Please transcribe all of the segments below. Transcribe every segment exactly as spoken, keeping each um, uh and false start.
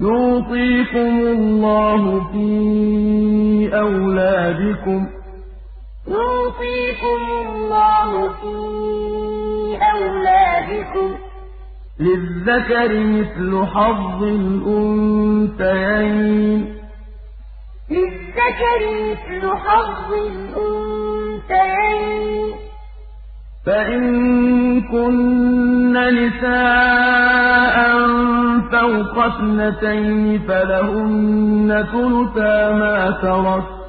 يُوصِيكُمُ اللَّهُ فِي أَوْلَادِكُمْ ۖ لِلذَّكَرِ مِثْلُ حَظِّ الْأُنثَيَيْنِ ۚ فَإِن كُنَّ نِسَاءً فَوْقَ اثْنَتَيْنِ فَلَهُنَّ ثُلُثَا مَا تَرَكَ ۖ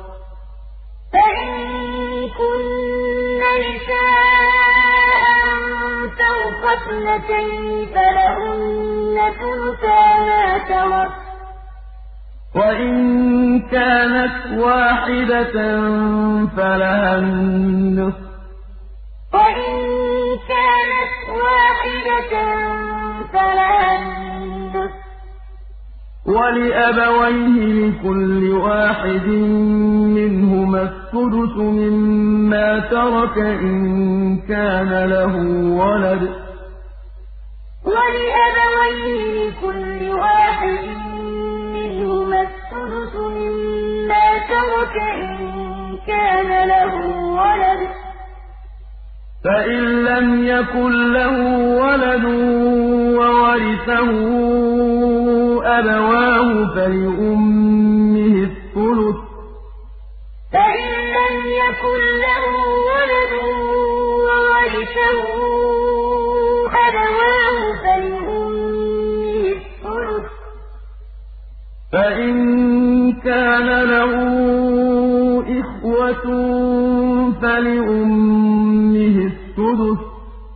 وَإِن كَانَتْ وَاحِدَةً فَلَهَا النِّصْفُ ۚ وَلِأَبَوَيْهِ لِكُلِّ وَاحِدٍ مِّنْهُمَا السُّدُسُ مِمَّا تَرَكَ إِن كَانَ لَهُ وَلَدٌ ۚ فَإِن لَّمْ يَكُن لَّهُ وَلَدٌ وَوَرِثَهُ أَبَوَاهُ فَلِأُمِّهِ الثُّلُثُ ۚ فَإِن كَانَ لَهُ إِخْوَةٌ فَلِأُمِّهِ السُّدُسُ ۚ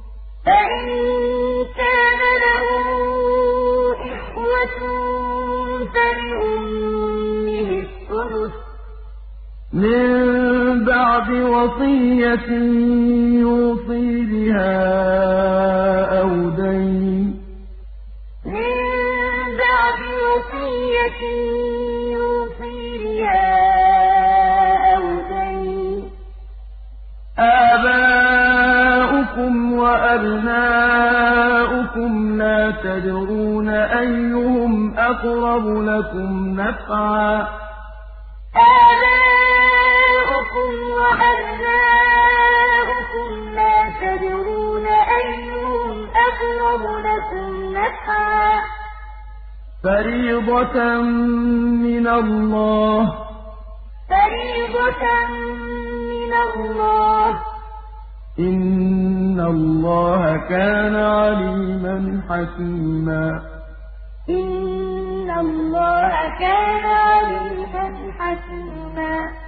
مِن بَعْدِ وَصِيَّةٍ يُوصِي بِهَا أَوْ دَيْنٍ ۗ آبَاؤُكُمْ وَأَبْنَاؤُكُمْ لَا تَدْرُونَ أَيُّهُمْ أَقْرَبُ لَكُمْ نَفْعًا ۚ فَرِيضَةً مِّنَ اللَّهِ ۗ إِنَّ اللَّهَ كَانَ عَلِيمًا حَكِيمًا. إِنَّ اللَّهَ كَانَ عَلِيمًا حَكِيمًا.